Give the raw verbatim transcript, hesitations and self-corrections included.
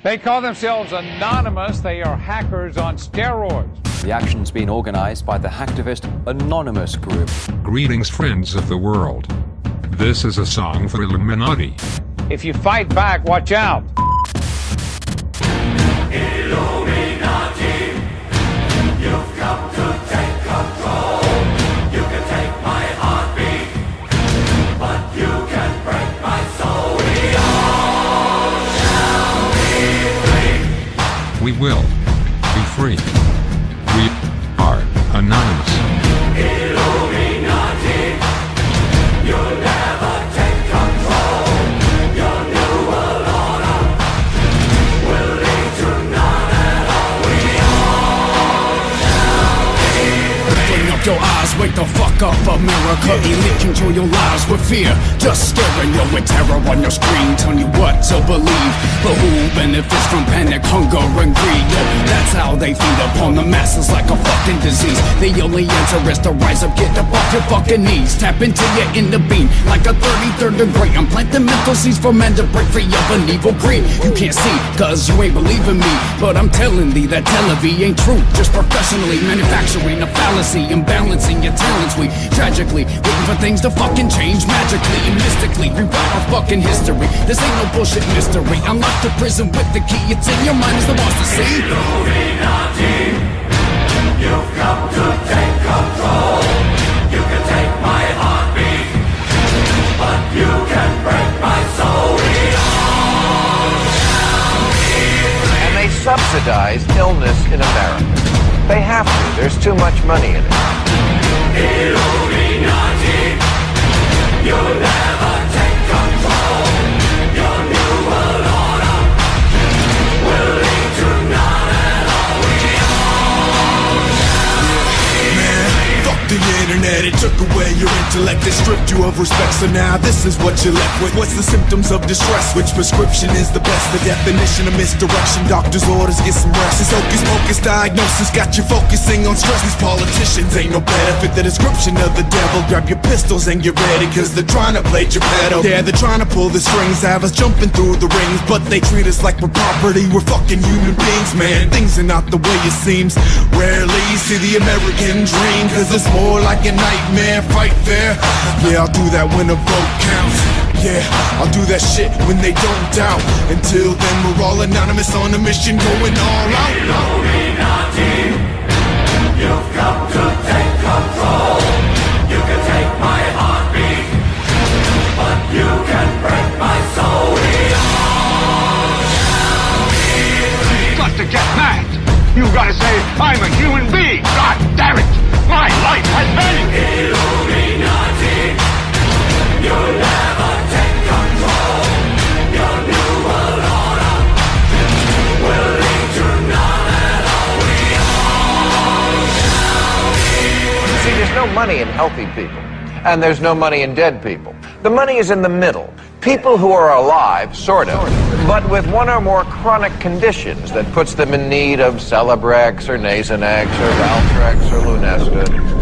They call themselves Anonymous. They are hackers on steroids. The action's been organized by the hacktivist Anonymous Group. Greetings, friends of the world. This is a song for Illuminati. If you fight back, watch out. Illuminati, you've come to take control. You can take my heartbeat, but you can break my soul. We all shall be free. We will be free. We are Anonymous. Illuminati, you'll never take control. Your new world order will lead to none at all. We all shall be free. Open up your eyes, wake the fuck up, America. Elite control your lives with fear, just scaring you with terror on your screen, telling you what to believe. But who benefits from panic, hunger, and greed? Yo, that's how they feed upon the masses like a fucking disease. The only answer is to rise up, get up off your fucking knees. Tap into your inner being like a thirty-third degree. I'm planting mental seeds for men to break free of an evil greed. You can't see, cause you ain't believing me, but I'm telling thee that Tel Aviv ain't true. Just professionally manufacturing a fallacy and balancing your talents. We tragically waiting for things to fucking change magically and mystically rewrite our fucking history. This ain't no bullshit mystery. Unlock the prison with the key. It's in your mind as the boss to see. Illuminati, you've come to take control. You can take my heartbeat, but you can break my soul. We all shall be free. And they subsidize illness in America. They have to. There's too much money in it. Illuminati, you'll never take control. Your new world order will lead to none at all. We all Man, fuck the internet, it took away your intellect. It stripped you of respect, so now this is what you're left with. What's the symptoms of distress? Which prescription is the best? The definition of misdirection, doctor's orders, get some rest. This hocus pocus diagnosis got you focusing on stress. These politicians ain't no better fit the description of the devil. Grab your pistols and get ready, cause they're trying to play Geppetto. Yeah, they're trying to pull the strings, have us jumping through the rings, but they treat us like we're property. We're fucking human beings, man. Things are not the way it seems. Rarely see the American dream, cause it's more like a nightmare. Fight fair, yeah, I'll do that when a vote counts. Yeah, I'll do that shit when they don't doubt. Until then, we're all anonymous on a mission, going all out. Illuminati, you've come to take control. You can take my heartbeat, but you can break my soul. We all shall be free. You've got to get mad. You've got to say, I'm a human being. God damn it. My life has value. Illuminati, you'll never take control. Your new world order will lead to none at all. We all shall be free. See, there's no money in healthy people, and there's no money in dead people. The money is in the middle. People who are alive, sort of, but with one or more chronic conditions that puts them in need of Celebrex or Nasonex or Valtrex or Lunesta.